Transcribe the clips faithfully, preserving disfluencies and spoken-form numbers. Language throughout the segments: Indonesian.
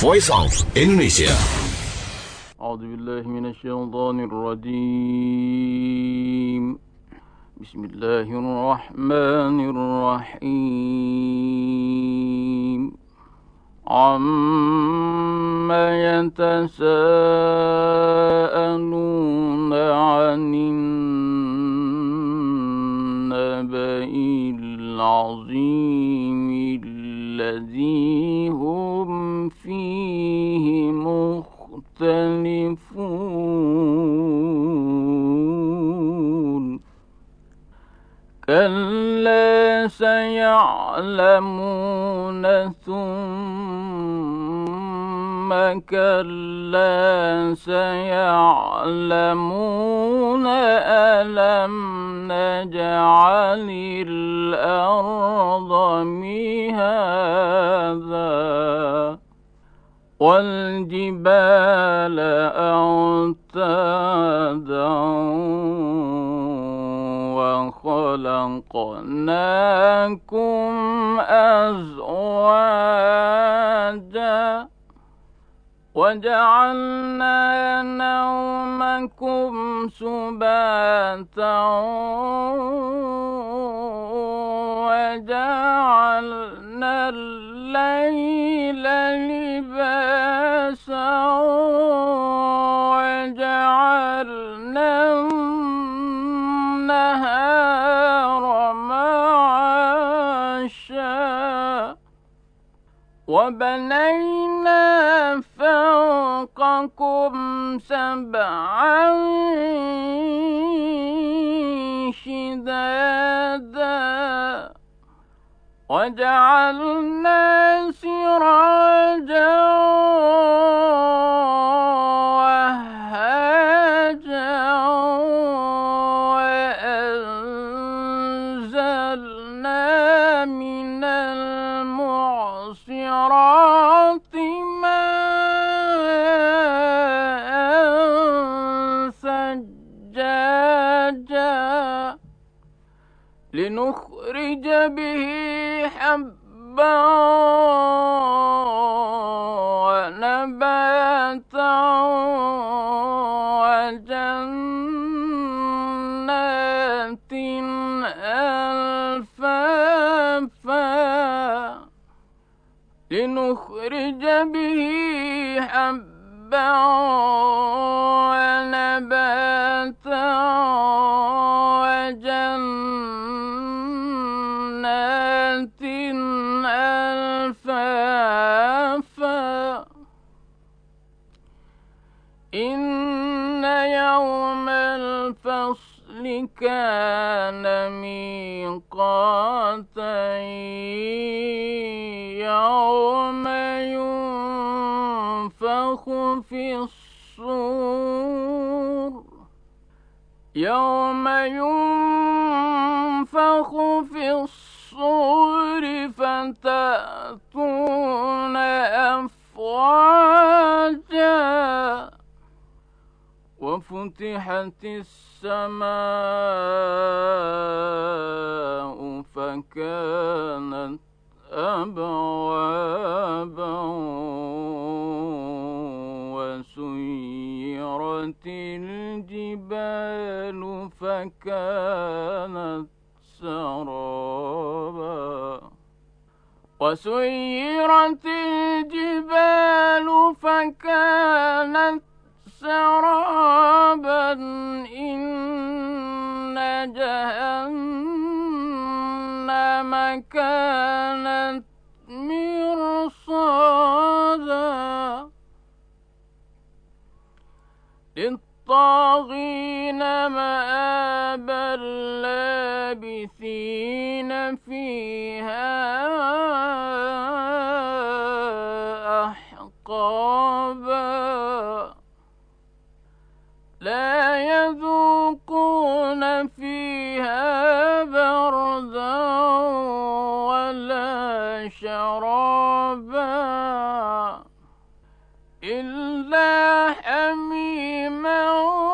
Voice of Indonesia. أعوذ بالله من الشيطان الرجيم. بسم الله الرحمن الرحيم. عما يتساءلون عن النبأ العظيم الذي هم فيه مختلفون. كلا سيعلمون ثم كلا سيعلمون ألم نجعل الأرض مهادا والجبال أوتادا وخلقناكم أزواجا وجعلنا نومكم سباتا وجعلنا الليل لباسا وجعلنا النهار معاشا وبنينا فوقكم سبعا شدادا وجعلنا سراجا وهاجا وأنزلنا من المعصرات ماء ثجاجا لنخرج به حبا ونباتا وجنات ألفافا لنخرج به حبا ونباتا وجنات ألفافا إن يوم الفصل كان ميقاتا يوم ينفخ في الصور يوم ينفخ في الصور فتأتون أفواجا وفتحت السماء فكانت أبوابا وسيرت الجبال فكانت سرابا وسيرت الجبال فكانت سرابا إن جهنم كانت مرصادا للطاغين مآبا لابثين فيها أحقابا لا يذوقون فيها بردا ولا شرابا إلا حميما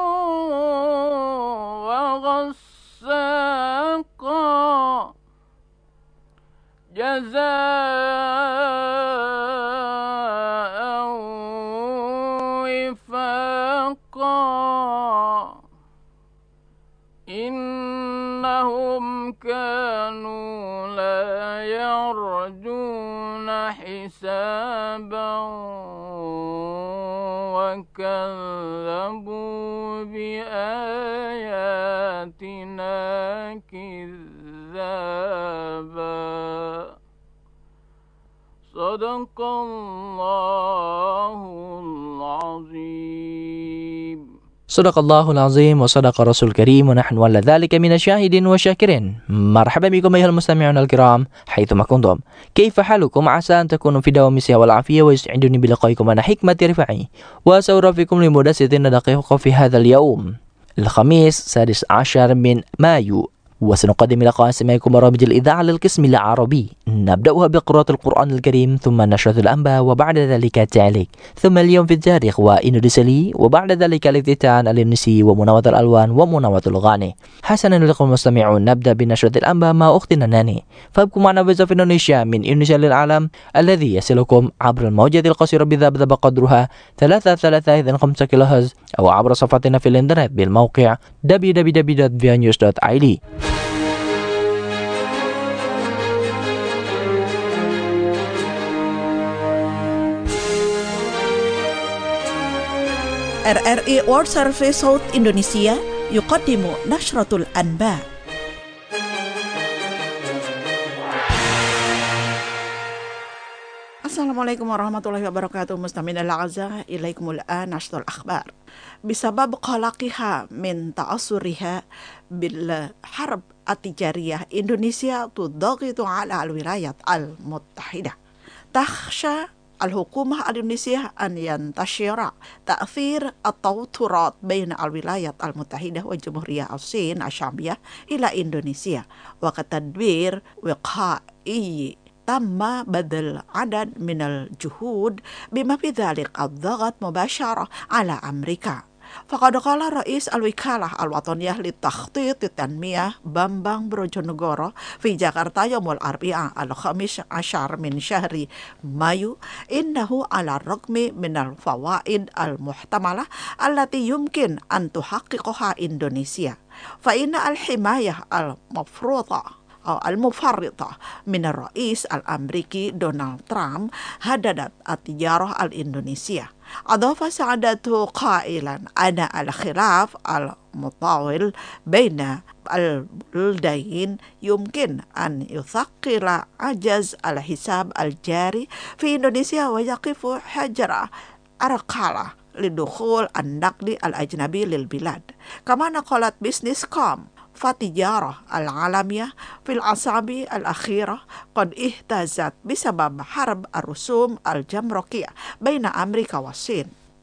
وغساقا جزاء لا يرجون حسابا وكذبوا بآياتنا كذابا صدق الله العظيم. Sadaqallahul azim wa sadaqa rasul karim wa nahnu ala dhalika minasyahidin wa syakirin. Marhaban bikum ayuhal mustami'un al-kiram haitsuma kuntum. Kaifa halukum? Asa an takunu fi dawami siha wal afiyah wa yas'iduni bi liqaikum ana hikmati rifa'i. Wa sawrafikum li mudassitin daqiqa fi hadzal yawm. Al-khamis sadis ashar min Mayu. وسنقدم لقاء سماعكم برامج الإذاعة للقسم العربي. نبدأها بقراءة القرآن الكريم ثم نشرة الأنباء وبعد ذلك التعليق ثم اليوم في التاريخ وإندونيسي وبعد ذلك الافتتان الإندونيسي ومناوضة الألوان ومناوضة الأغاني. حسنا لكم المستمعون، نبدأ بنشرة الأنباء مع أختنا ناني. فابقوا معنا في في إندونيسيا من إندونيسيا للعالم الذي يصلكم عبر الموجة القصيرة بذبذب قدرها ثلاثة ثلاثة إذن خمسة كيلو هرتز أو عبر صفحتنا في الإنترنت بالموقع دبليو دبليو دبليو دوت فيا نيوز دوت آي دي. R R I World Service South Indonesia يقدم نشرة الأنباء. Assalamualaikum warahmatullahi wabarakatuh. مستمعينا الأعزاء، إليكم الآن نشرة الأخبار. بسبب قلقها من تأثرها بالحرب التجارية، إندونيسيا تضغط على الولايات المتحدة. تخشى الحكومة الإندونيسية أن ينتشر تأثير التوترات بين الولايات المتحدة وجمهورية الصين الشعبية إلى إندونيسيا، وكتدبير وقائي تم بذل عدد من الجهود بما في ذلك الضغط مباشرة على أمريكا. فقد قال رئيس الوكالة الوطنية للتخطيط التنمية بامبang Brojonegoro في جاكرتا يوم الأربعاء الخامس عشر من شهر مايو إنه على الرغم من الفوائد المحتملة التي يمكن أن تحققها إندونيسيا، فإن الحماية المفروضة أو المفرطة من الرئيس الأمريكي دونالد ترامب هددت التجارة الإندونيسية. أضاف سعادته قائلا أن الخلاف المطول بين البلدين يمكن أن يثقل عجز الحساب الجاري في إندونيسيا ويقف حجر أرقالة لدخول النقد الأجنبي للبلاد. كما نقلت بيزنس كوم فالتجارة العالمية في الأسابيع الأخيرة قد اهتزت بسبب حرب الرسوم الجمركية بين أمريكا والصين.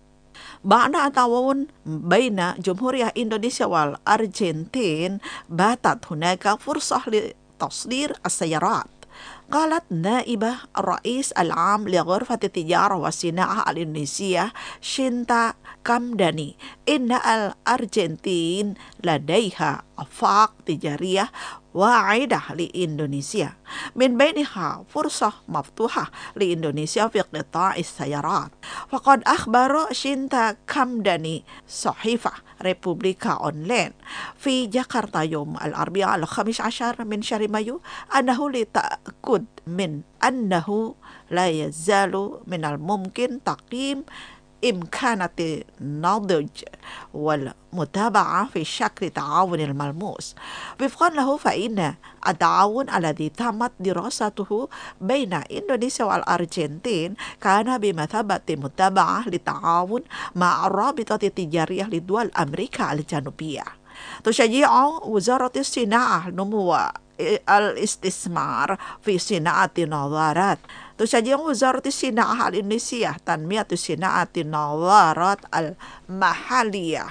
بعد التعاون بين جمهورية إندونيسيا والأرجنتين باتت هناك فرصة لتصدير السيارات. قالت نائبة الرئيس العام لغرفة التجارة والصناعة الإندونيسية شينتا كامداني إن الأرجنتين لديها آفاق تجارية واعدة لإندونيسيا، من بينها فرصة مفتوحة لإندونيسيا في قطاع السيارات. فقد أخبر شينتا كامداني صحيفة ريبوبليكا أونلاين في جاكرتا يوم الأربعاء الخامس عشر من شهر مايو أنه لتأكد من أنه لا يزال من الممكن تقييم إمكانات النضج والمتابعة في شكل تعاون الملموس. وفقا له فإن التعاون الذي تمت دراسته بين إندونيسيا والأرجنتين كان بمثابة متابعة للتعاون مع الرابطة التجارية لدول أمريكا الجنوبية. تشجيع وزارة الصناعة نمو الاستثمار في صناعة النظارات. تشجيع وزارة الصناعة الإندونيسية تنمية صناعة النظارات المحلية،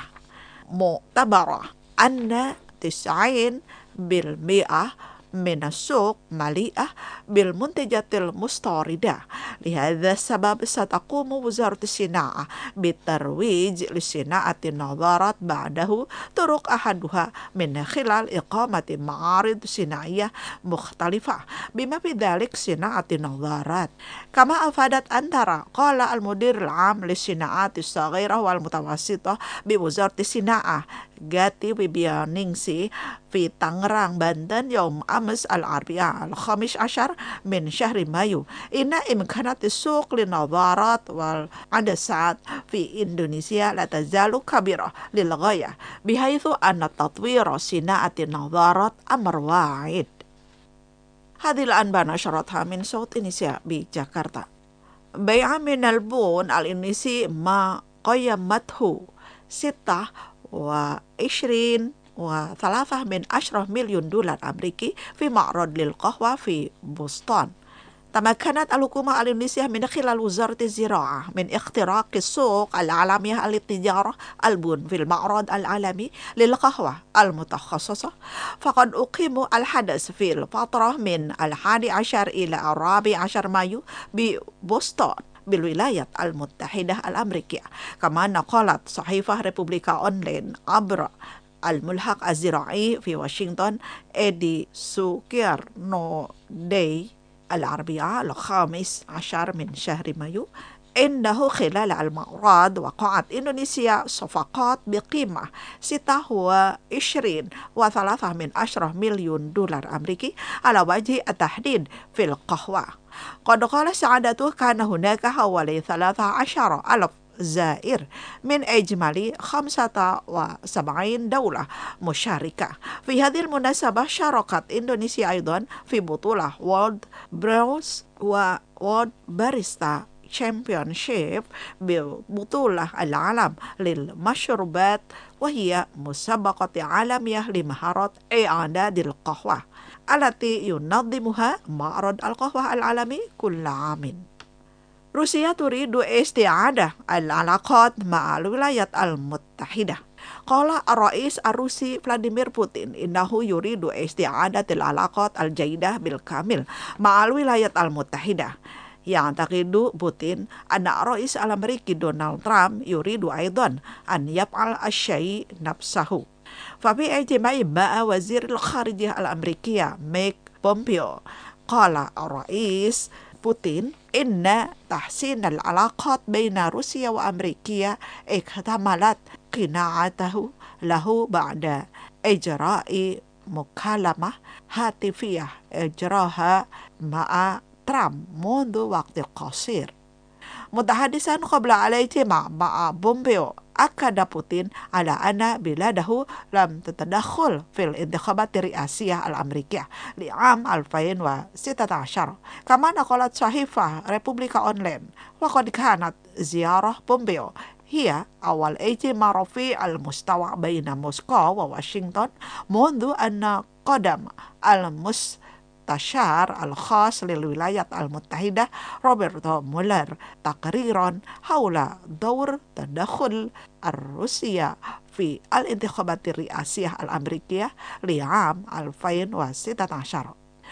معتبرة أن تسعين بالمئة من السوق مليئة بالمنتجات المستوردة. لهذا السبب ستقوم وزارة الصناعة بالترويج لصناعة النظارات بعده طرق أحدها من خلال إقامة معارض صناعية مختلفة بما في ذلك صناعة النظارات. كما أفادت أنترا قال المدير العام للصناعات الصغيرة والمتوسطة بوزارة الصناعة جاتي وبيانينسي في طنجران بنتن يوم أمس الأربعاء الخامس عشر من شهر مايو إن إمكانات السوق للنظارات والعدسات في إندونيسيا لا تزال كبيرة للغاية بحيث أن تطوير صناعة النظارات أمر واعد. هذه الأنباء نشرتها من صوت إندونيسيا بجاكرتا. بيع من البون الإندونيسي ما قيمته ستة وعشرين وثلاثة من عشرة مليون دولار أمريكي في معرض للقهوة في بوسطن. تمكنت الحكومة الإندونيسية من خلال وزارة الزراعة من اختراق السوق العالمية للتجارة البن في المعرض العالمي للقهوة المتخصصة. فقد أقيم الحدث في الفترة من الحادي عشر إلى الرابع عشر مايو ببوسطن بالولايات المتحدة الأمريكية. كما نقلت صحيفة ريبوبليكا أونلاين عبر الملحق الزراعي في واشنطن إدي سوكيرنو داي الأربعاء الخامس عشر من شهر مايو إنه خلال المعرض وقعت إندونيسيا صفقات بقيمة ستة وعشرين وثلاثة من عشرة مليون دولار أمريكي على وجه التحديد في القهوة. قد قال سعادته كان هناك حوالي ثلاثة عشر ألف زائر من إجمالي خمسة وسبعين دولة مشاركة. في هذه المناسبة شاركت إندونيسيا أيضا في بطولة وورلد بروز و وورلد باريستا تشامبيونشيب ببطولة العالم للمشروبات، وهي مسابقة عالمية لمهارات إعداد القهوة التي ينظمها معرض القهوة العالمي كل عام. روسيا تريد استعادة العلاقات مع الولايات المتحدة. قال الرئيس الروسي فلاديمير بوتين إنه يريد استعادة العلاقات الجيدة بالكامل مع الولايات المتحدة. يعتقد بوتين أن الرئيس الأمريكي دونالد ترامب يريد أيضا أن يفعل الشيء نفسه. ففي اجتماع مع وزير الخارجية الأمريكية ميك بومبيو قال الرئيس بوتين إن تحسين العلاقات بين روسيا وأمريكا اكتملت قناعته له بعد إجراء مكالمة هاتفية إجراها مع ترامب منذ وقت قصير. متحدثا قبل الاجتماع مع بومبيو أكد بوتين على أن بلاده لم تتدخل في الانتخابات الرئاسية الأمريكية لعام ألفين وستة عشر. كما نقلت صحيفة ريبوبليكا أونلاين وقد كانت زيارة بومبيو هي أول اجتماع رفيع المستوى بين موسكو وواشنطن منذ أن قدم المس المستشار الخاص للولايات المتحدة روبرتو مولر تقريرا حول دور تدخل الروسية في الانتخابات الرئاسية الأمريكية لعام ألفين وستة عشر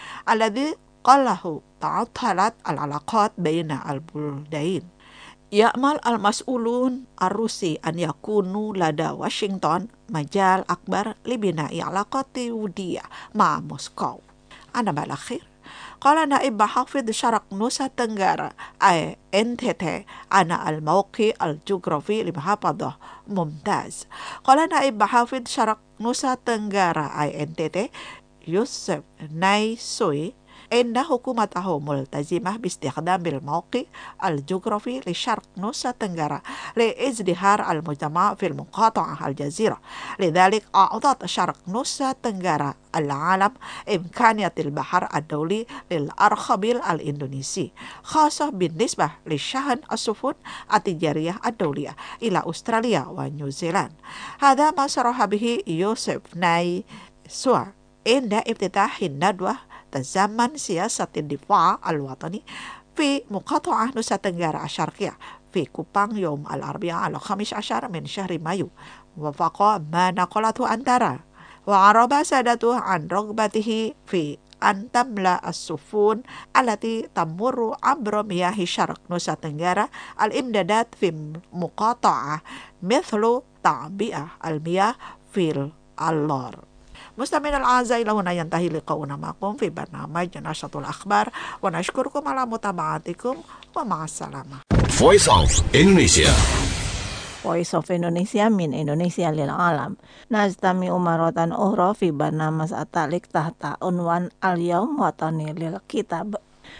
الذي قاله تعطلت العلاقات بين البلدين. يأمل المسؤولون الروسي أن يكونوا لدى واشنطن مجال أكبر لبناء علاقات ودية مع موسكو. أنا بالأخير قال نائب محافظ شرق نوسا تنغارا أي إن تي تي أن الموقع الجغرافي لمحافظة ممتاز. قال نائب محافظ شرق نوسا تنغارا أي إن تي تي يوسف ناي سوي إن حكومته ملتزمة باستخدام الموقع الجغرافي لشرق نوسا تنغارا لازدهار المجتمع في المقاطعة الجزيرة. لذلك أعطت شرق نوسا تنغارا العالم إمكانية البحر الدولي للأرخبيل الإندونيسي، خاصة بالنسبة لشحن السفن التجارية الدولية إلى أستراليا ونيوزيلندا. هذا ما صرح به يوسف ناي سوا عند افتتاح الندوة تزامن سياسة الدفاع الوطني في مقاطعة نوسا تنغارا الشرقية في كوبانغ يوم الأربعاء الخامس عشر من شهر مايو، وفق ما نقلته أنتارا. وعرب سادته عن رغبته في أن تملأ السفن التي تمر عبر مياه شرق نوسا تنغارا الإمدادات في مقاطعة مثل تعبئة المياه في اللور. مستمعينا الأعزاء، إلى هنا ينتهي لقاؤنا معكم في برنامج نشرة الأخبار، ونشكركم على متابعتكم ومع السلامة. Voice of Indonesia. Voice of Indonesia min Indonesia lil alam. Najtami umaratan ukhra fi barnamas atalik tahta unwan al-yaum watani lil kitab.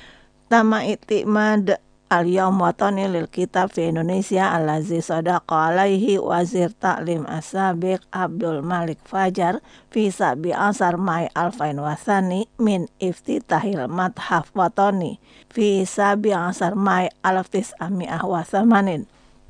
Tama itimad al-yaum watani lil kitab fi Indonesia allazi sadaqa alaihi wazir ta'lim as-sabiq Abdul Malik Fajar fi sabi asar mai alfain wasani min iftitahil madhaf watani fi sabi asar mai alfis ami'ah wasamanin.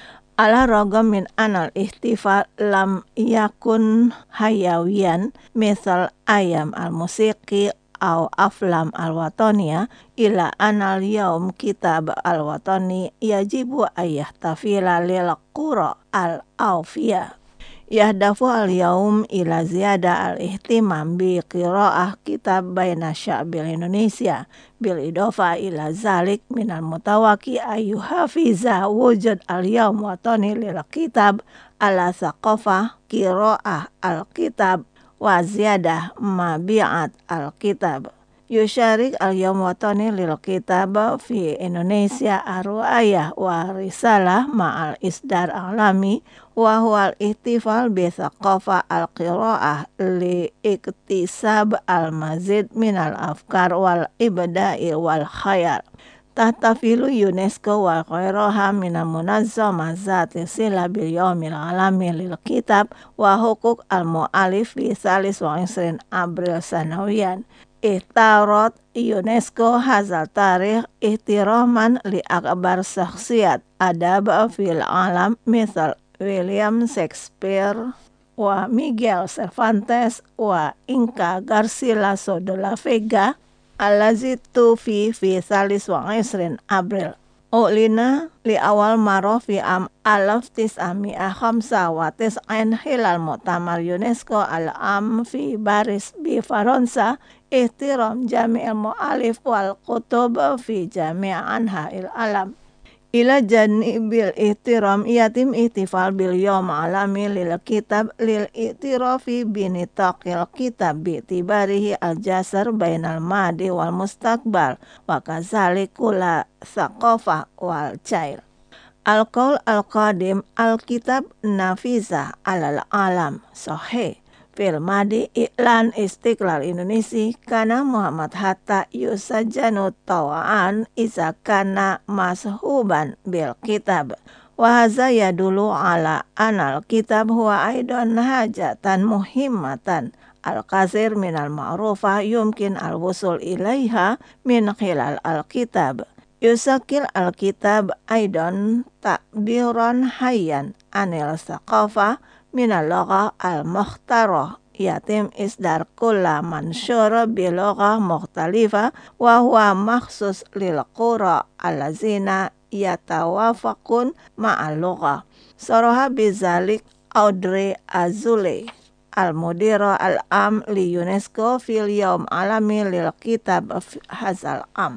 Ala ragam min anal ihtifal lam yakun hayawian misal ayam al-musiqi au aflam al-wataniya ila anal yaum kitab al-watani yajibu ayah tafila lil qura al-awfiya. Yahdafu al-yaum ila ziyada al-ihtimam bi qira'ah kitab baina sya'bil Indonesia bil idofa ila zalik minal mutawaki ayyuhafiza wujud al-yaum watani lil kitab ala saqafah qira'ah al-kitab wa ziyadah mabi'at al-kitab. Yusharik al-yaum watani lil kitab fi Indonesia arwayah wa risalah ma'al isdar alami wa huwa al-ihtifal bi thaqafa al-qira'ah li iktisab al-mazid min al-afkar wal ibda'i wal khayal. Tahtafilu UNESCO wa khairoha minal munazzama zati sila bil yawmil alami lil kitab wa hukuk al-mu'alif fi salis wa isrin April sanawiyan. Ihtarot UNESCO hazal tarikh ihtiraman li akbar syakhsiyat adab fil alam misal William Shakespeare wa Miguel Cervantes wa Inca Garcilaso de la Vega alazi tufi fi salis wa isrin April. Ulina li awal maro fi am alaf tis'ami'ah khamsa wa tis'in hilal mu'tamar UNESCO al-am fi Paris bi Faransa ihtiram jami'il mu'alif wal kutub fi jami' anha'il alam. Ila janibil ihtiram yatim ihtifal bil yawm alami lil kitab lil ihtirafi binitaqil kitab bi'tibarihi al-jasar bainal madi wal mustaqbal wa kazalik kula saqafah wal cair. Al-qaul al-qadim al-kitab nafizah alal alam sahih. Fil madi iklan istiqlal Indonesia kana Muhammad Hatta yusajjanu tawaan isa kana mashuban bil kitab wa hadza yadulu ala anal kitab huwa aidan hajatan muhimmatan al-kasir minal ma'rufah yumkin al-wusul ilaiha min khilal al-kitab. Yusakil al-kitab aidan takbiran hayyan anil saqafah minal lugha al-mukhtarah yatim isdar kulla mansyur bilugha mukhtalifa wa huwa makhsus lil qura allazina yatawafaqun ma'al lugha. Saraha bizalik Audrey Azoulay al-mudira al-am li UNESCO fil yawm alami lil kitab hazal am.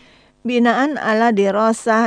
Binaan ala dirasah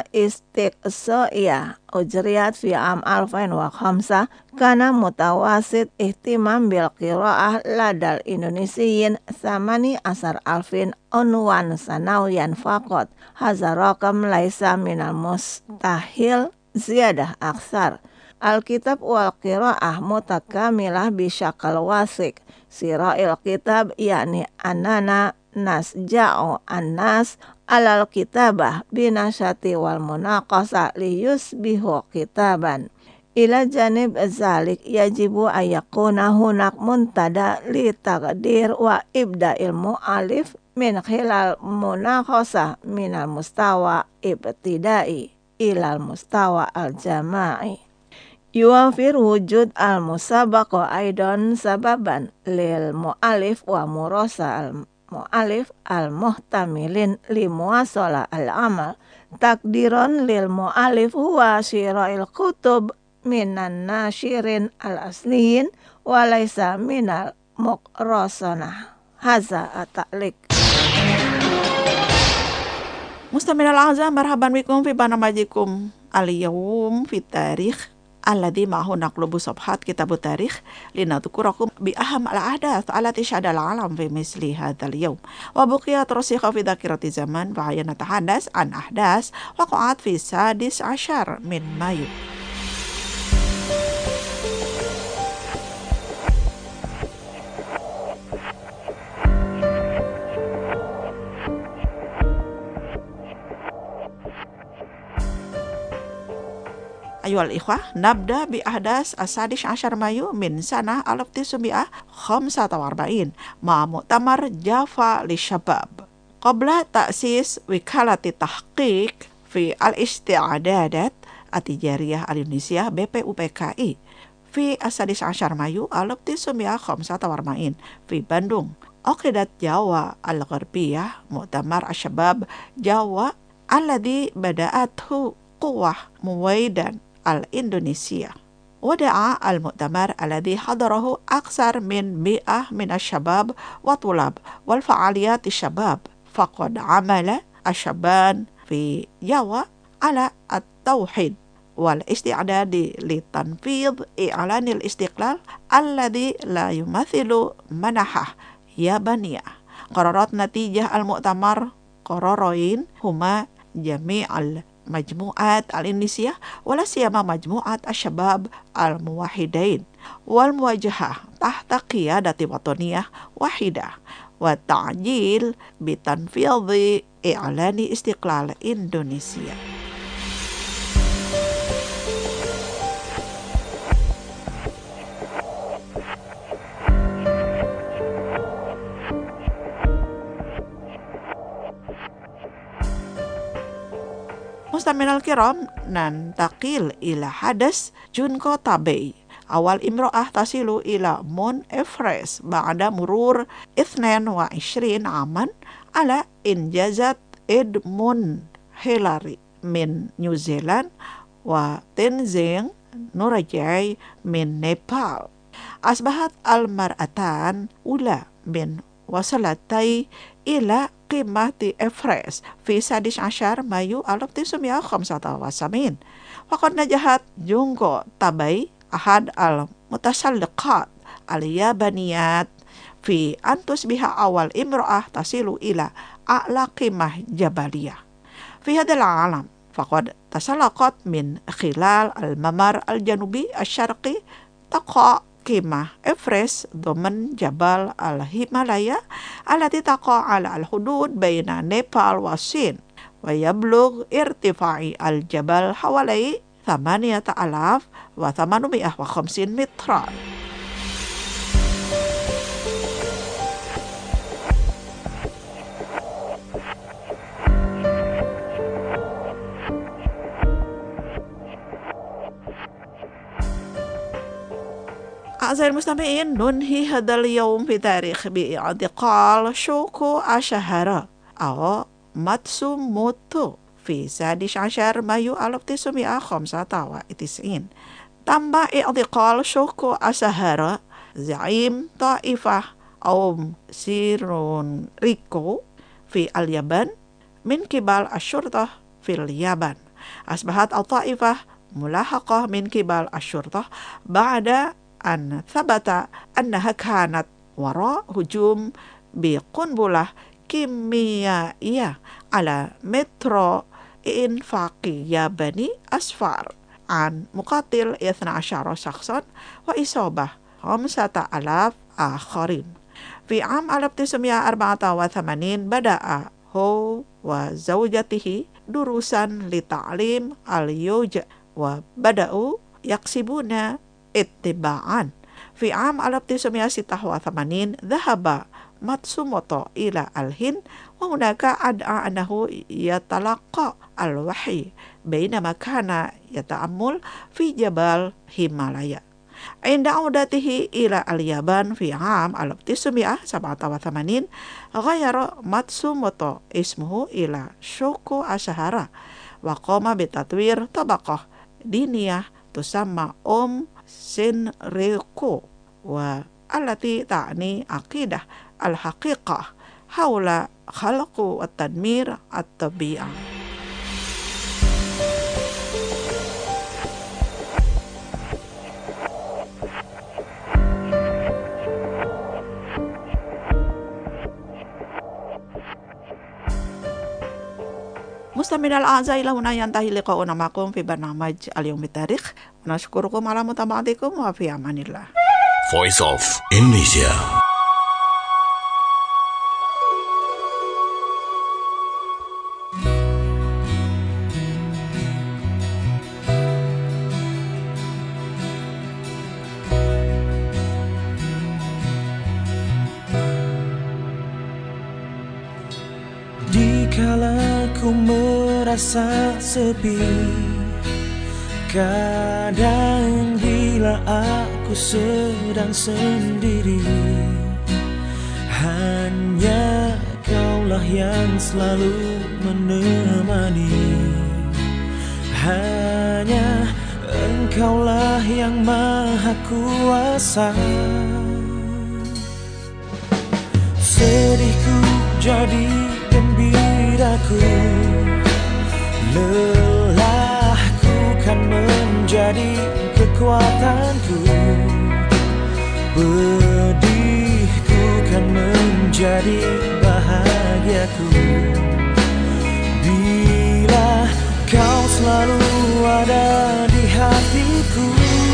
istiqsa'iyah ujriyat fi am alfain wa khamsa kana mutawasit ihtimam bil qira'ah ladal Indonesiyin samani asar alfin unwan sanawiyan faqat hadza raqam laisa minal mustahil ziyadah aksar. Al-kitab wal qira'ah mutakamilah bisyakal wasik sira'il kitab yakni anana nasja'u an-nas alal kitabah binasyati wal munaqasa liyusbihu kitaban. Ila janib zalik yajibu ayakuna hunak muntada li taqdir wa ibda'il mu'alif min khilal munaqasa minal mustawa ibtidai ilal mustawa al-jama'i. Yuwafir wujud al-musabaqa aidan sababan lil mu'alif wa murasa al-mu'alif al-muhtamilin li muwasala al-amal takdiron lil mu'alif huwa syira'il kutub minan nasyirin al-asliyin walaysa minal muqrasanah. Haza at-ta'liq. Mustamil al-azam, marhaban bikum fi barnamajikum al-yawm fi tarikh alladhi ma'hu naqlubu sabhat kitab tarikh linadhkurakum bi aham al-ahdath allati syahada al-alam fi misli hadzal yawm wa buqiyat rasikha fi dhakirati zaman wa ayana tahadas an ahdas waqa'at fi sadis ashar min Mayu. Ayuhal ikhwah, nabda bi ahdas asadis ashar Mayu min sanah alaf tisumbi'ah khamsata wa arba'in ma mu'tamar Java li syabab. Qabla ta'sis wikalati tahqiq fi al-isti'adadat atijariyah al-Indonesia B P U P K I fi asadis ashar Mayu alaf tisumbi'ah khamsata wa arba'in fi Bandung. Aqidat Jawa al-Gharbiyah mu'tamar asyabab Jawa alladhi bada'athu quwah muwaidan al-Indonesia. Wada'a al-mu'tamar alladhi hadarahu aksar min mi'ah min asyabab wa tulab wal fa'aliyat asyabab faqad amala asyaban fi Jawa ala at-tauhid wal isti'adadi li tanfidh i'lanil istiqlal alladhi la yumathilu manahah yabaniyah. Qararat natijah al-mu'tamar qararain huma jami'al majmu'at al-Indonesia wala siyama majmu'at asyabab al-muwahidain wal muwajahah tahta qiyadati wataniyah wahidah wa ta'jil bitanfidhi i'lani istiqlal Indonesia. Mustaminal kiram nantakil ila hadas junko tabei awal imro'ah tasilu ila Mount Everest ba'da murur ithnain wa ishrin aman ala injazat Edmund Hillary min New Zealand wa Tenzing Norgay min Nepal. Asbahat al-mar'atan ula min wasalatai ila qimati Everest fi sadis ashar Mayu alaf tisumia khamsata wa samin. Faqad najahat jungko tabai ahad al-mutasalliqat al-yabaniyat fi antus biha awal imro'ah tasilu ila a'la qimah jabaliyah. Fi hadal alam faqad tasallaqat min khilal al-mamar al-janubi al-syarqi taqa qimah Everest domen Jabal al-Himalaya alati taqa ala al-hudud baina Nepal wa Sin wa yablugh irtifa'i al-jabal hawalai thamaniyata alaf wa thamanumiyah wa khamsin mitran. أعزائي المستمعين ننهي هذا اليوم في تاريخ باعتقال شوكو أشهارا أو ماتسوموتو في سادس عشر مايو ألف وتسعمائة وخمسة وتسعين. تم اعتقال شوكو أشهارا زعيم طائفة أو سيرون ريكو في اليابان من قبل الشرطة في اليابان. أصبحت الطائفة ملاحقة من قبل الشرطة بعد أن ثبت أنها كانت وراء هجوم بقنبلة كيميائية على مترو إنفاقي ياباني أسفر عن مقاتل اثنا عشر شخصا وإصابة خمسة آلاف آخرين. في عام ألف وتسعمائة وأربعة وثمانين بدأ هو وزوجته دروسا لتعليم اليوجا وبدأوا يكسبون اتباعا. في عام ألف وتسعمائة وستة وثمانين ذهب ماتسوموتو إلى الهند وهناك أدعى أنه يتلقى الوحي بينما كان يتأمل في جبل هيمالايا. عند عودته إلى اليابان في عام ألف وتسعمائة وسبعة وثمانين غير ماتسوموتو اسمه إلى شوكو أشهارا وقام بتطوير طبقة دينية تسمى أم سينريكو والتي تعني عقيدة الحقيقة حول خلق والتدمير الطبيعة. مستمعينا الأعزاء إلى هنا ينتهي لقاؤنا معكم في برنامج اليوم بالتاريخ. نشكركم على متابعتكم وفي أمان الله. Voice of Indonesia. kala ku merasa sepi, kadang bila aku sedang sendiri, hanya Kaulah yang selalu menemani. Hanya Engkaulah yang maha kuasa. Sedihku jadi gembiraku, lelahku kan menjadi kekuatanku, pedihku kan menjadi bahagiaku. Bila Kau selalu ada di hatiku,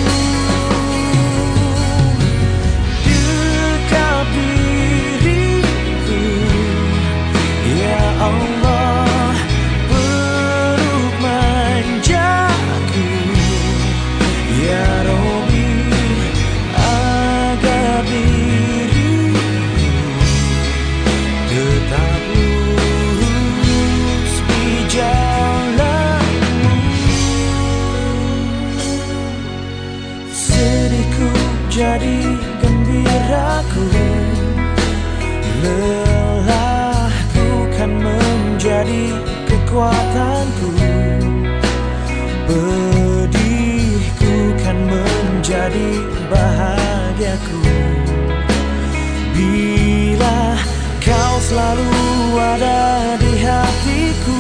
dekat diriku, ya Allah, peluk manjaku, ya Rabbi, agar diriku tetap lurus di jalanmu. Sedihku jadi gembiraku, lelahku kan menjadi kekuatanku, pedihku kan menjadi bahagiaku. Bila Kau selalu ada di hatiku.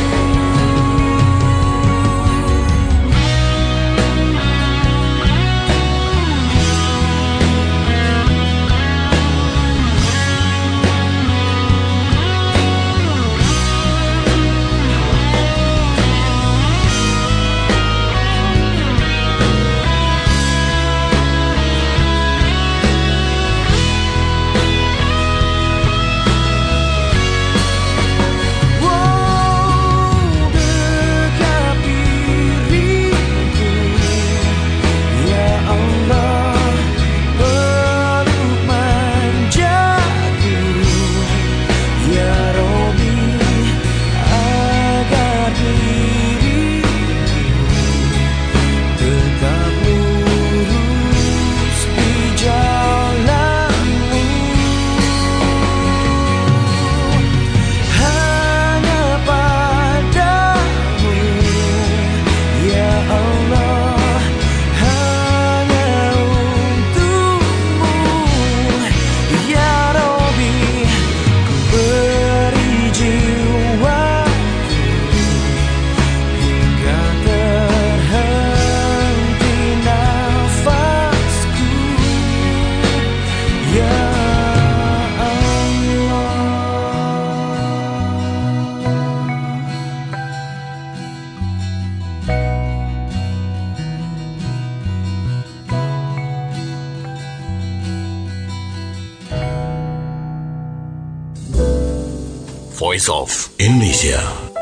Voice of Indonesia.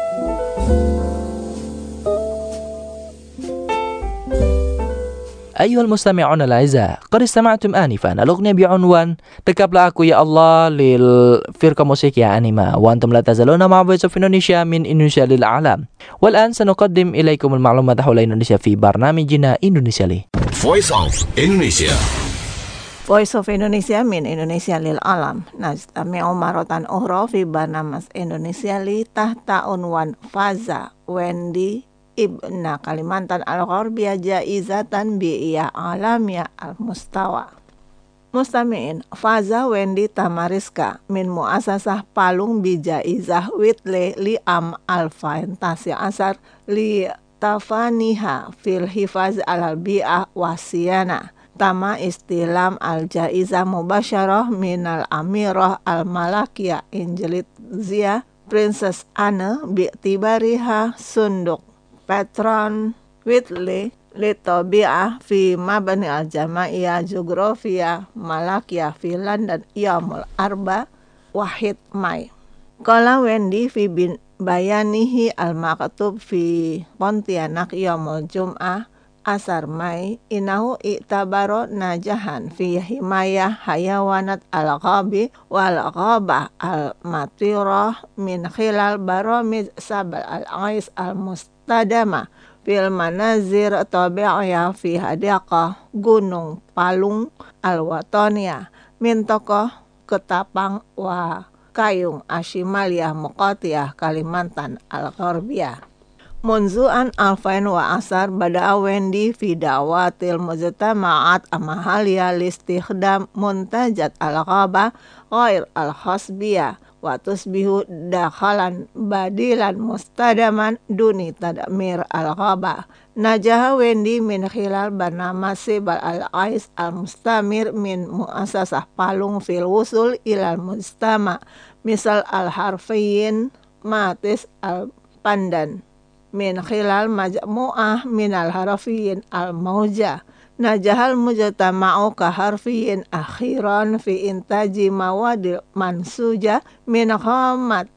أيها المستمعون الأعزاء، قد استمعتم آنفا الأغنية بعنوان "Dekaplah Aku Ya Allah" للفرقة موسيقية أنيما، وأنتم لا تزالون مع Voice of Indonesia من إندونيسيا للعالم. والآن سنقدم إليكم المعلومات حول إندونيسيا في برنامجنا إندونيسيا لي. Voice of Indonesia. Voice of Indonesia min Indonesia lil alam. Najtami'u maratan ukhra fi barnamas Indonesia li tahta unwan Faza Wendy Ibna Kalimantan Al-Gharbiyah jaizatan bi'iyah alamiyah al-mustawa. Mustami'in, Faza Wendy Tamariska min muasasah Palung bijaizah Whitley li am al-faintasi asar li tafaniha fil hifaz al-bi'ah wasiyana. Tama istilam al-jaizah mubasyarah minal amirah al-malakiyah Injelit Zia Princess Anne bi'tibariha sunduk patron Whitley litobi'ah fi mabani al-jamaiyah geografia malakiyah fi London Yamul Arba Wahid Mai. Kala Wendy fi bin bayanihi al-maktub fi Pontianak Yamul Jum'ah asar Mai inahu i'tabaro najahan fi himayah hayawanat al-ghabi wal ghabah al-matirah min khilal baramij sabal al-ais al-mustadama fil manazir tabi'iyah fi hadiqah Gunung Palung al-Watania min tokoh Ketapang wa Kayung Ashimaliyah Muqatiyah Kalimantan al-Gharbiyah. Munzuan alfain wa asar bada wendi fi dawatil mujtama'at amahaliyah listikhdam muntajat al-ghaba ghair al-khasbiyah wa tusbihu dakhalan badilan mustadaman duni tadmir al-ghaba. Najaha wendi min khilal barnama sibal al-ais al-mustamir min muasasah Palung fil wusul ilal mujtama misal al-harfiyin matis al-pandan min khilal majmu'ah minal harafiyin al-mauja. Najahal mujtama'u ka harfiyin akhiran fi intaji mawadil mansuja min khamat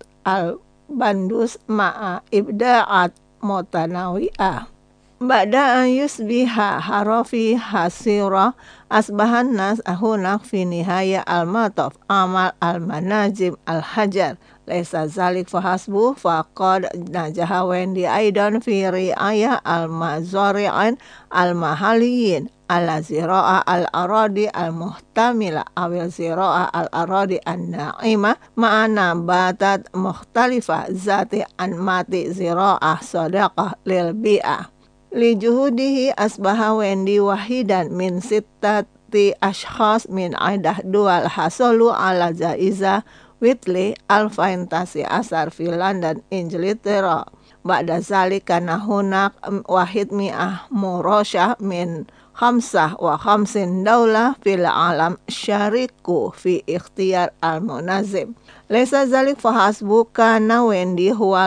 al-bandus ma'a ibda'at mutanawi'ah. Ba'da an yusbiha harafi hasira asbahan nas ahunak fi nihaya al-mataf amal al-manajim al-hajar. Laisa zalik fahasbu faqad najaha wendi aidan fi ri'ayah al-mazari'in al-mahaliyin ala zira'a al-aradi al-muhtamila awil zira'a al-aradi an-na'ima ma'ana batat mukhtalifah zati an mati zira'ah sadaqah lil bi'ah. Li juhudihi asbaha wendi wahidan min sittati ashkhas min aidah dual hasolu ala jaiza Whitley alfain tasi asar fi London Inglaterra. Ba'da zalika nahunak wahid mi'ah murasyah min khamsah wa khamsin daulah fil alam syariku fi ikhtiyar al-munazim. Laisa zalik fahasbu kana wendi huwal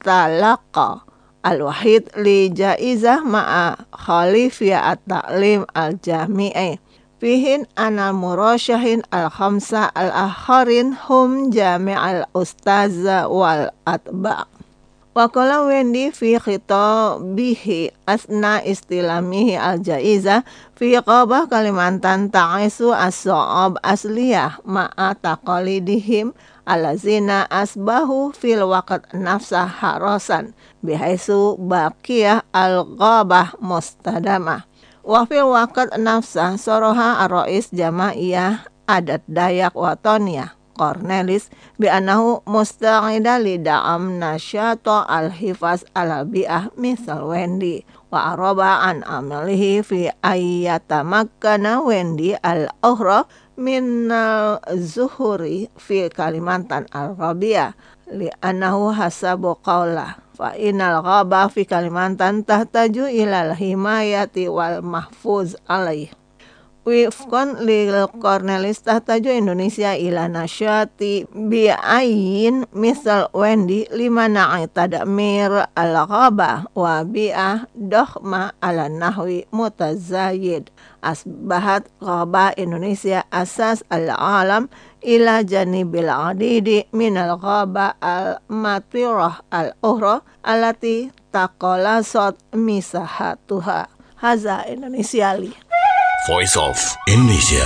mutalaqa al-wahid li jaizah ma'a khalifiyah at-ta'lim al-jami'i. Fihin anal murasyahin al-khamsa al-akharin hum jami'al ustaza wal atba'. Waqala wendi fi khitabihi asna istilamihi al-jaiza fi qabah Kalimantan ta'isu as-so'ab asliyah ma'a taqalidihim alazina asbahu fil waqt nafsah harasan bihaisu baqiyah al-ghabah mustadamah. Wa fil waqt nafsah soroha ar-rais jamaiyah adat Dayak Watonia Cornelis bi annahu musta'ida li da'am nasyata al-hifaz al-bi'ah misal wendi wa araba an amalihi fi ayyatamakkana wendi al-ukhra min al-zuhuri fi Kalimantan al-Rabiyah li annahu hasabu qawlah fa inal ghaba fi Kalimantan tahtaju ilal himayati wal mahfuz alaih. Wifqan lil Cornelis tahtaju Indonesia ila nasyati bi'ayin misal wendi lima na'i tadamir al-ghaba wa bi'ah dohma ala nahwi mutazayid. Asbahat ghaba Indonesia asas al-alam ila janibil adidi minal ghaba al-matirah al-ukhra alati taqalasat misahatuha. Haza Indonesiali. Voice of Indonesia.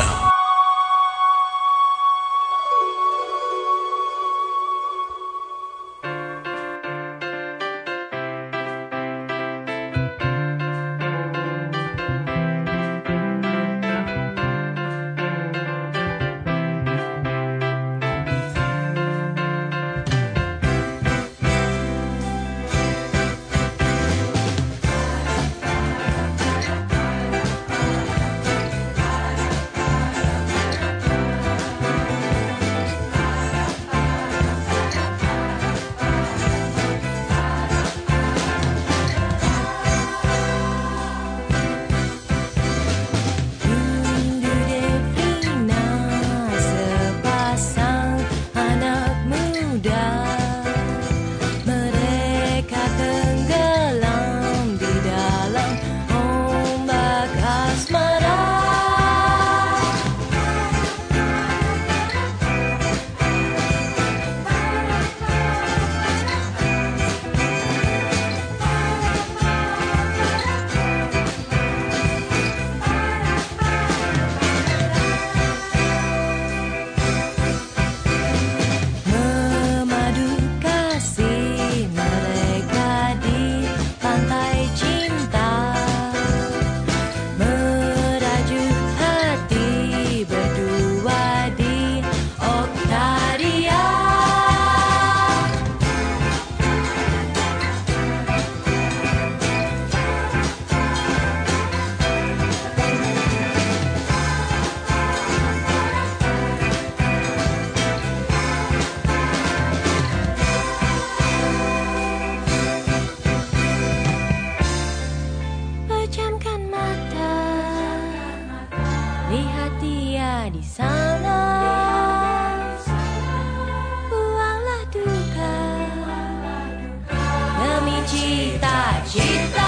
cita.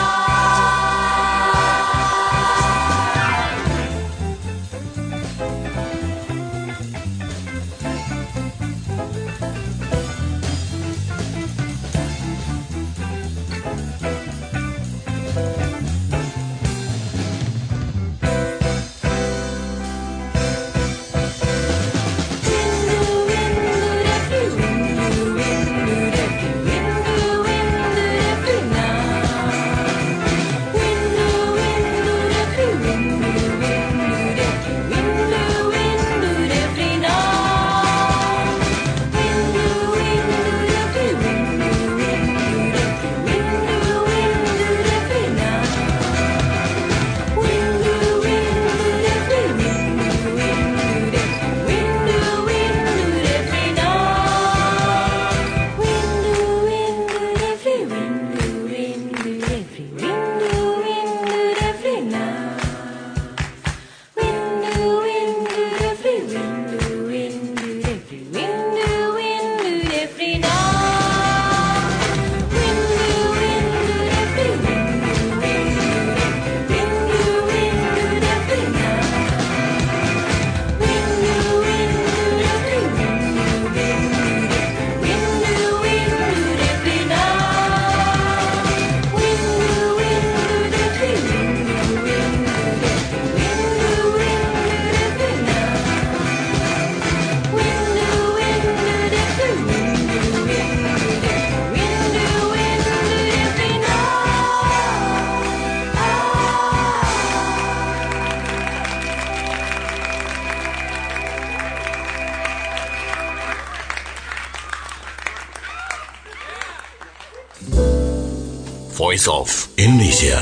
Voice of Indonesia.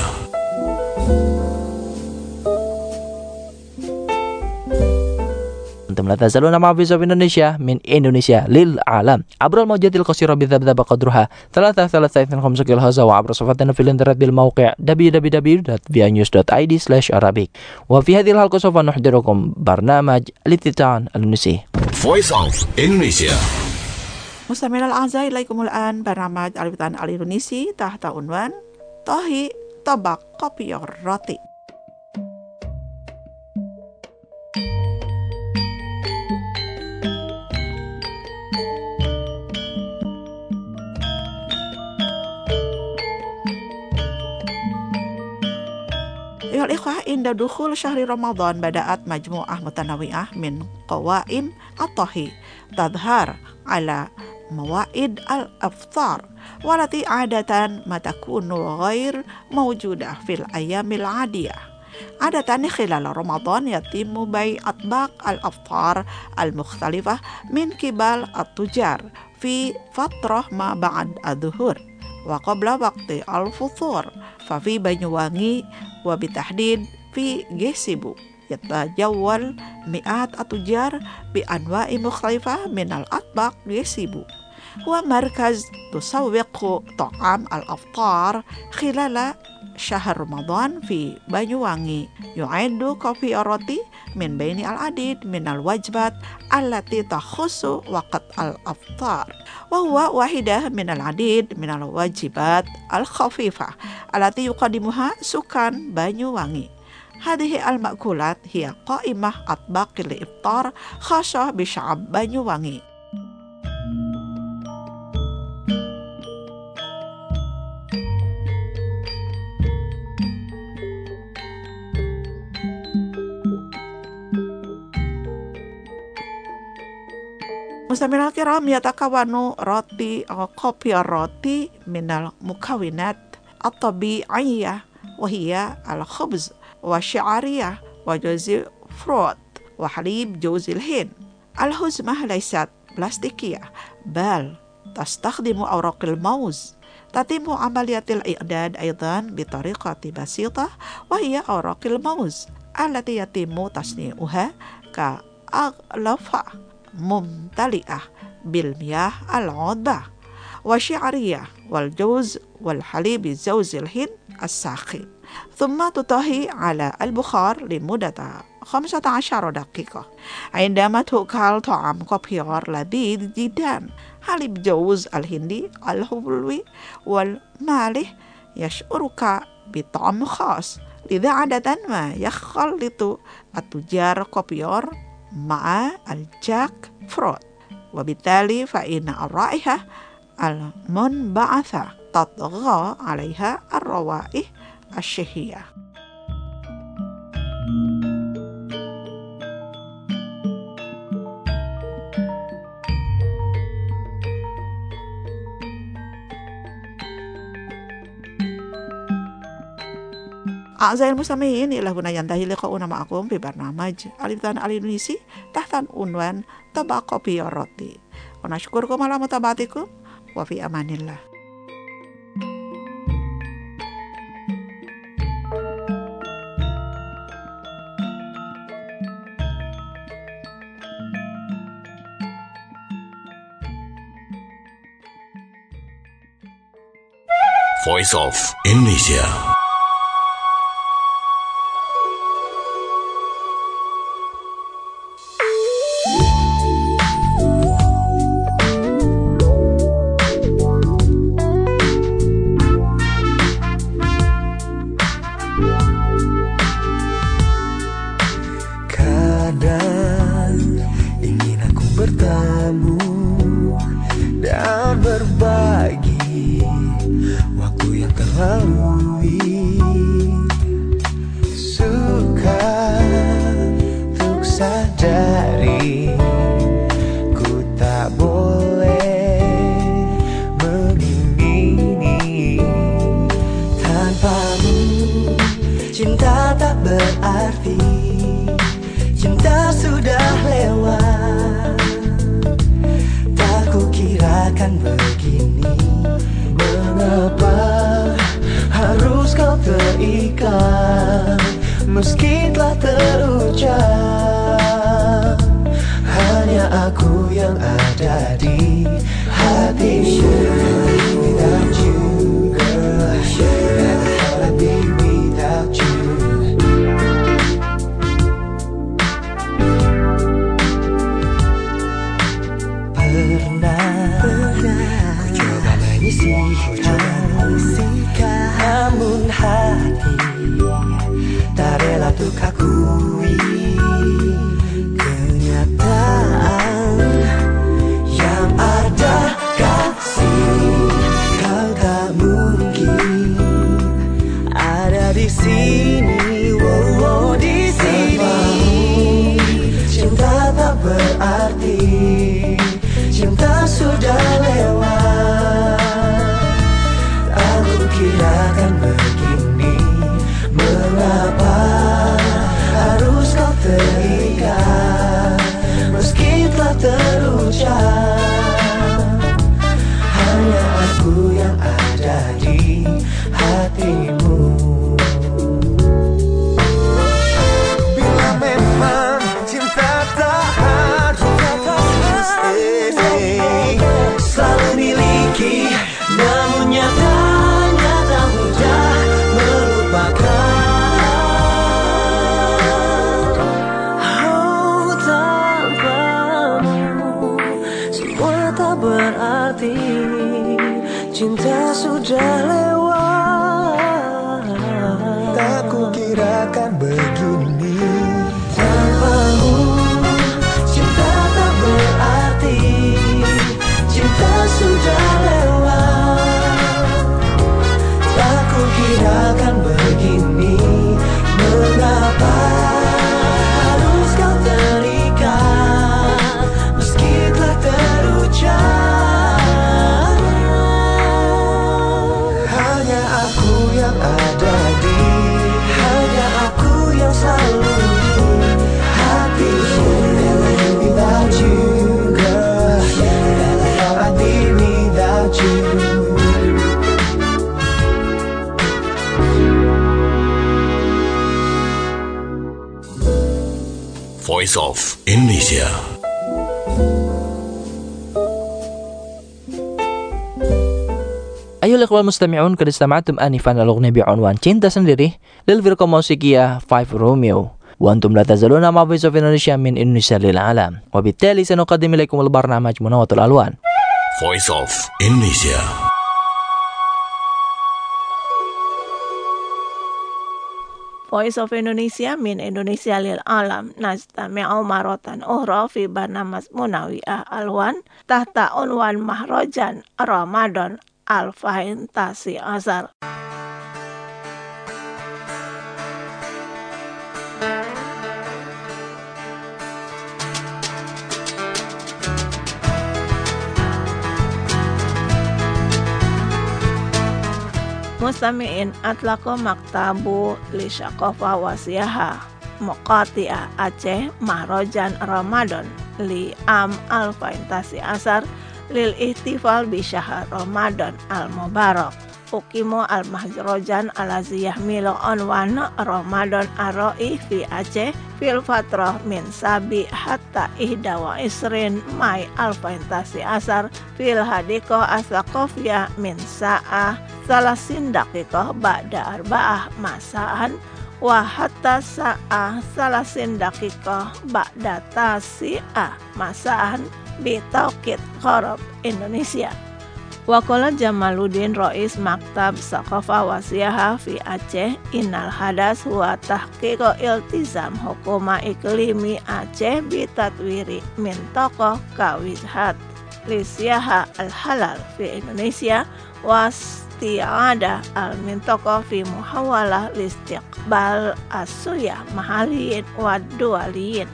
Antum la tazaluna ma'a Voice of Indonesia min Indonesia lil alam. Abrul mawjadil qasira bi dzabdaba qadruha thalatha thalathatin khamsa kilhaza wa abra safatina fil internet bil mawqi' w w w dot v i news dot i d slash arabic. Wa fi hadhihi al-halqa sawfa nuhdirukum barnamaj Lititan al-Nusi. Voice of Indonesia. Mustamil al-azai ilaikumul an barnamaj Al-Litan al-Indonesi tahta unwan Tohi Tabak Kopi Roti. Ayol ikhwah, inda dukhul syahri Ramadan bada'at majmu'ah mutanawiyah min qawaim at-tahi tadhar ala mawaid al-aftar walati adatan matakunu ghair mawjudah fil ayamil adiyah. Adatan khilal Ramadan yatimu bai atbaq al-aftar al-mukhtalifah min kibal at-tujar fi fatrah ma ba'd adh-dhuhur wa qabla waqti al-futhur fa fi Banyuwangi wa bitahdid fi Gesibu yatajawwal mi'at atujar bi anwa'i mukhalifah min al-atbaq Gesibu wa markaz tusawwiqu ta'am al-aftar khilala syahr Ramadan fi Banyuwangi yu'iddu kopi roti min baini al-adid min al-wajbat allati takhussu waqt al-aftar wa huwa wahidah min al-adid min al-wajibat al-khafifah allati yuqaddimuha sukan Banyuwangi. Hadhihi al-ma'kulat hiya qa'imah atbaqil iftar khasyah bi sya'ab Banyuwangi. Mustamil al-kiram yatakawanu roti atau kopi roti minal mukawinat at-tabi'iyyah wa hiya al-khubz wa syi'ariyah wa jawzi frut wa halib jawzil hin. Al-huzmah laysat plastikiyah bal tastakhdimu awraqil mauz tatimu amaliyatil i'dad aidan bi tariqati basitah wa hiya awraqil mauz allati yatimu tasni'uha ka aghlafa mumtali'ah bil miyah al-'udbah wa syi'ariyah wal jawz wal halib zawzil hin as-sakhin thumma tutahi ala al-bukhar limudata khamsata asyara daqiqah indama tukal ta'am kopiyar ladid jidan halib jawz al-hindi al-hubulwi wal malih يشعرك بطعم خاص. لذا عادة ما يخلط التجار كوبيور مع الجاك فروت، وبالتالي فإن الرائحة المنبعثة تطغى عليها الروائح الشهية. أعزائي المستمعين، إلى هنا ينتهي لقاؤنا معكم في برنامج الإذاعة الإندونيسي تحت عنوان طبق kopi roti. ونشكركم على متابعتكم وفي أمان الله. Voice of Indonesia. Kadang ingin aku bertemu dan berbagi waktu yang terlalui. Suka untuk sadari ku tak boleh begini. Tanpamu cinta tak berarti, cinta sudah lewat. Tak kukirakan begini. Mengapa harus kau terikat meski telah terucap? Hanya aku yang ada di hatimu. Without you, girl, never thought I'd be without you. Pernah, pernah ku coba menyisihkan, namun hati tak rela untuk akui kenyataan yang ada. Kasih, kau tak mungkin ada di sini. Wow, wow, di sini. Cinta tak berarti, cinta sudah lewat. Aku kirakan begini. Mengapa harus kau terikat meski telah terucap? Hanya aku yang ada di hatimu. Bila memang cinta tak harus stay, selalu miliki, namun nyatanya tak mudah melupakan. Oh, tanpamu semua tak berarti, cinta sudah lewat. Tak kukirakan begini. Tanpamu cinta tak berarti, cinta sudah lewat. Tak kukirakan begini. Mengapa harus kau terikat meski telah terucap? Hanya aku yang ada di, hanya aku yang selalu di hatimu. Without you, girl, never thought I'd be without you. Voice of Indonesia. أيها الإخوة المستمعون، قد استمعتم آنفا الأغنية بعنوان cinta sendiri للفرقة الموسيقية فايف روميو، وأنتم لا تزالون مع Voice of Indonesia من إندونيسيا للعالم. وبالتالي سنقدم إليكم البرنامج منوط الألوان. Voice of Indonesia. Voice of Indonesia min Indonesia lil alam najtami'u maratan ukhra fi barnamas Munawi'ah Alwan tahta unwan Mahrajan Ramadan Alfain Tasi Asar. Mustami'in atlaqa maktabu li syaqafa wasiyaha Muqati'ah Aceh Mahrajan Ramadan li am alfain tasi asar lil ihtifal bi syahr Ramadan al mubarak ukimu al mahrajan alazi yahmilu unwan Ramadan arra'i fi Aceh fil fatrah min sabi hatta ihda wa isrin mai alfain tasi asar fil hadiqah asaqafiyah min sa'ah salasin daqiqah ba'da arba'ah masaan wa hatta sa'ah salasin daqiqah ba'da tasi'ah masaan bi tauqit Gharab Indonesia. Waqala Jamaluddin Rais Maktab Saqafa Wasiyaha fi Aceh innal hadas huwa tahqiqu iltizam hukuma iklimi Aceh bi tatwiri min tokoh kawijhat lisyaha al-halal fi Indonesia was tiada al-mintaqah fi muhawalah listiqbal as-suyah mahaliyin wa dualiyin.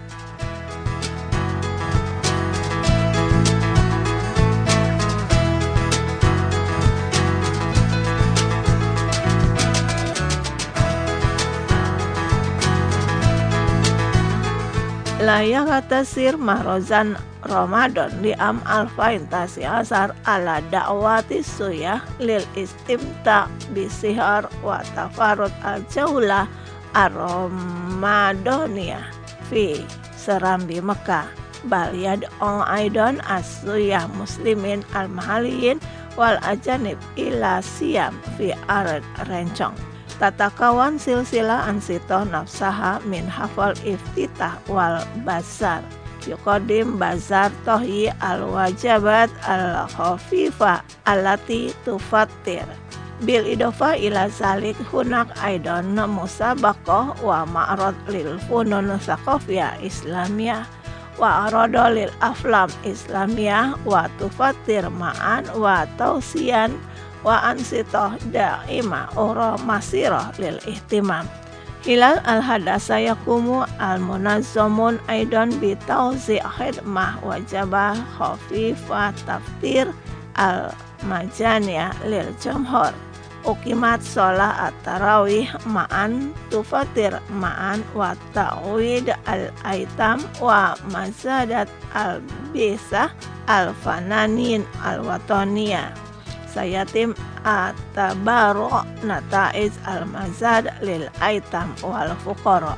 Layak tasir Mahrajan Ramadan li am alfain tasi asar ala da'wati suyah lil istimta bisihar wa tafarud al jaulah ar-Ramadaniyah fi Serambi Mekah bal yad'u aidan as-suyah muslimin al-mahaliyin wal ajanib ila siyam fi arad rencong. Tatakawan silsilah ansitoh nafsaha min hafal iftitah wal bazar yuqadim bazar tohyi al wajabat al khafifah allati tufattir bil idofa ila zalik hunak aidan musabaqah wa ma'rad lil funun saqafiyah islamiyah wa arada lil aflam islamiyah wa tufattir ma'an wa tausiyan wa ansitoh da'ima ura masirah lil ihtimam. Hilal al-hadasa yakumu al-munazzamun aidan bi tawzi' khidmah wajabah khafifah taftir al-majaniyah lil jumhur. Ukimat sholat at-tarawih ma'an tufatir ma'an wa ta'wid al-aitam wa mazadat al-bisah al-fananin al-wataniyah. Sayatim at-tabaru' nataiz al-mazad lil aitam wal fuqara.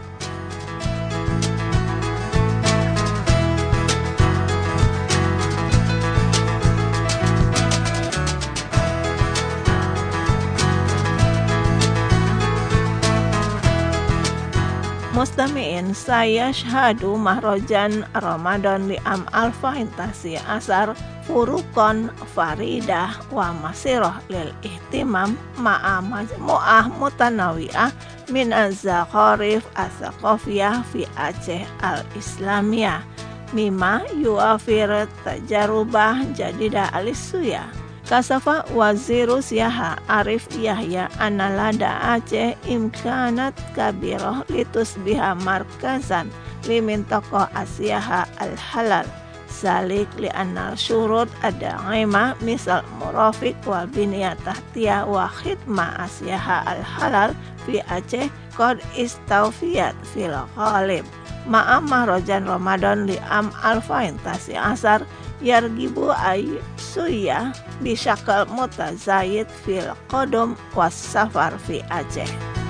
Mustami'in saya syahadu Mahrajan Ramadan li am alfain tasi asar furukon faridah wa masirah lil ihtimam ma'a majmu'ah mutanawi'ah min az-zakharif as-saqafiyah fi Aceh al-Islamiyah mimma yuafir tajarubah jadidah al-suyah. Kasafa waziru siyaha Arif Yahya analada Aceh imkanat kabirah litusbiha markazan limintaqo asyaha al-halal salik li annal syurut ada ngema misal murafik wal biniyah tahtiyah wa khidmah asyaha al-halal fi Aceh qad istawfiyat fil ghalib ma'a Mahrajan Ramadan li am alfain tasi asar yargibu ay suyah bisyakal mutazayid fil qadum was safar fi Aceh.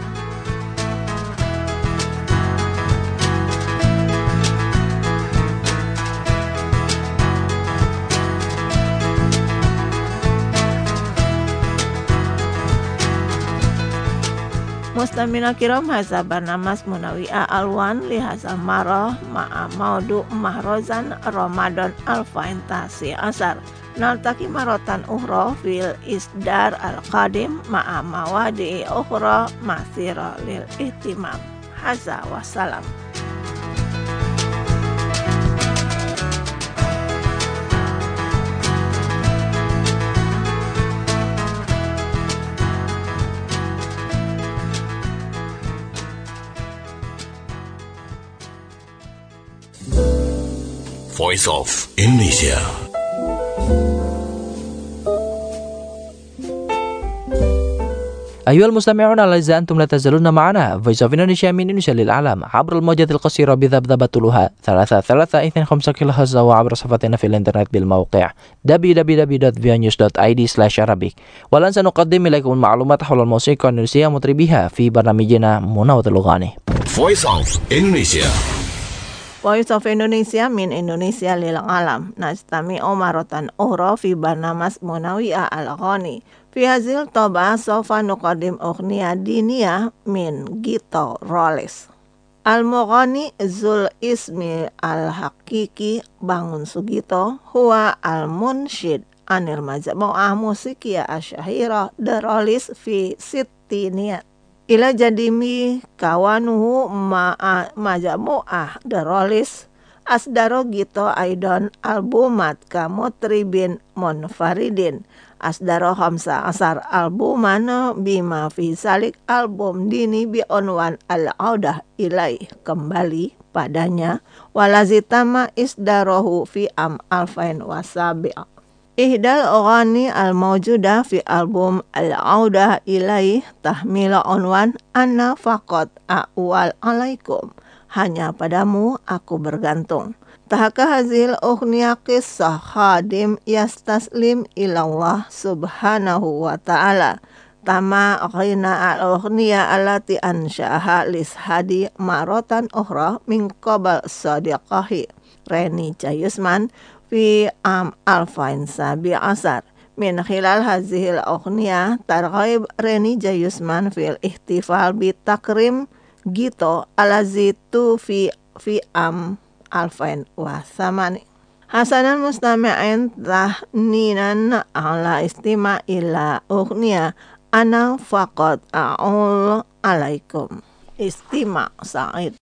Mustamina kiram haza barnamas Munawi'ah Alwan li haza marah ma'a maudu Mahrajan Ramadan alfain tasi asar Naltaki marotan ukhra fil isdar al-qadim ma'a mawadi ukhra masira lil ihtimam. Haza wassalam. Voice of Indonesia. أيها المستمعون الأعزاء، أنتم لا تزالون معنا Voice of Indonesia من إندونيسيا للعالم عبر الموجات القصيرة بذبذبة طولها ثلاثة ثلاثة اثنين خمسة كيلو هرتز وعبر صفحتنا في الإنترنت بالموقع دبليو دبليو دبليو دوت فيو نيوز دوت آي دي سلاش عربيك. والآن سنقدم إليكم المعلومات حول الموسيقى الإندونيسية مطربيها في برنامجنا مناوة الأغاني. Voice of Indonesia. Voice of Indonesia min Indonesia lil alam. Nastami omarotan ukhra fi barnamas munawi'a al-ghani. Fi hazil toba sofa nuqadim ughniya diniyah min Gito Roles. Al-Mughani zul ismi al-hakiki Bangun Sugito huwa al-munshid anil majmu'ah musikiya asyahira The Roles fi sittiniyat. Ila jadimi kawanuhu ma'a majamu'ah The Roles asdaro Gito aidon albumat kamutribin munfaridin asdaro hamsa asar albumana bima fi salik album dini bi onwan al-audah ilai kembali padanya walazitama isdarohu fi am alfain wasabi'a. Ihdal oghani al-mawjudah fi album al-audah ilai tahmila onwan anna faqat a'wal alaikum, hanya padamu aku bergantung. Tahaka hazil ughniya qissah khadim yastaslim ilallah subhanahu wa ta'ala. Tama ghina al-ughniya allati ansha'aha lishadi marotan ukhra min qabal sadiqahi Reni Jayusman fi am alfain sabi asar. Min khilal hazihil ughniya targhaib Reni Jayusman fil ihtifal bi takrim Gito alazitu fi fi am alfain wa samani. Hasanan mustami'in tahninan ala istima' ila ughniya ana faqad a'ul alaikum. Istima' sa'id.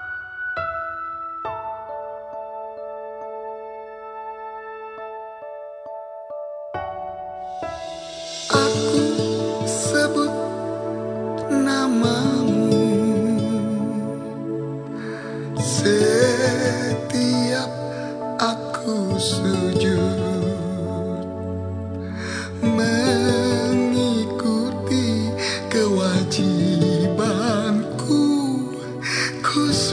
Sebut namamu setiap aku sujud, mengikuti kewajibanku, ku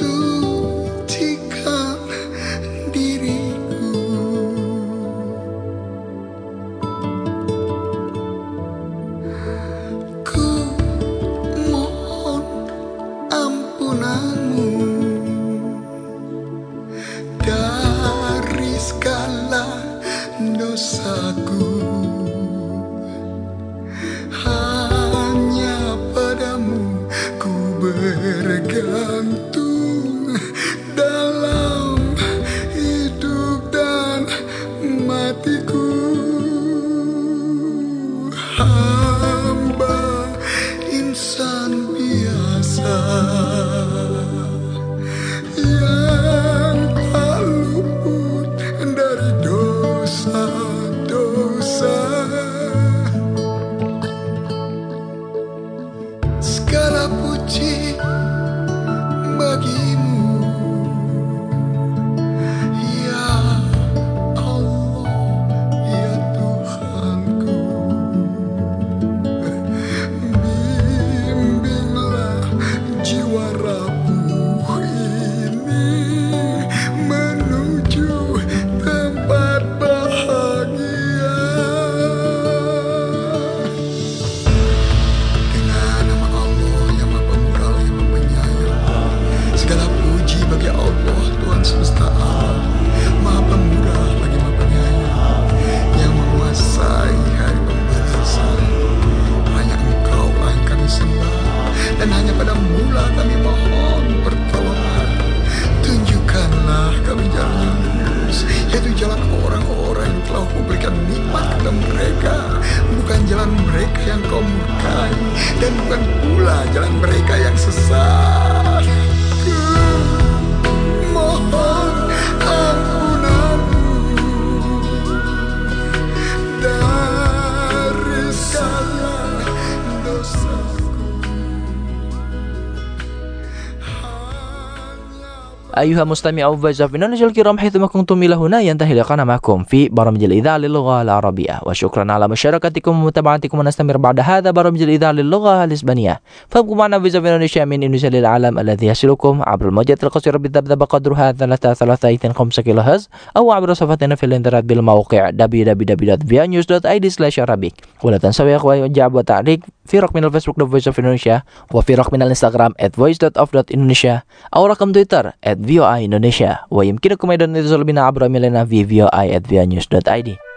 engkau murkai, dan bukan pula jalan mereka yang sesat. Mohon ampunanmu dari segala dosaku. أيها مستمعو Voice of Indonesia الكرام حيثما كنتم إلى هنا ينتهي لقاءنا معكم في برامج الإذاعة للغة العربية وشكرا على مشاركتكم ومتابعتكم ونستمر بعد هذا برامج الإذاعة للغة الإسبانية فابقوا معنا Voice of Indonesia من إندونيسيا للعالم الذي يصلكم عبر الموجات القصيرة بالذبذبة قدرها ثلاثة وثلاثين خمسة كيلو هرتز أو عبر صفحتنا في الإنترنت بالموقع دبليو دبليو دبليو دوت فيا نيوز دوت آي دي سلاش عربيك ولا تنسوا يا أخوة إعجاب وتعليق في رقم من الفيسبوك The Voice of Indonesia وفي رقم من الانستغرام at voice dot of dot indonesia أو رقم تويتر at V O I Indonesia ويمكنكم أيضا الاتصال بنا عبر إيميلنا في في او اي at via news dot I D.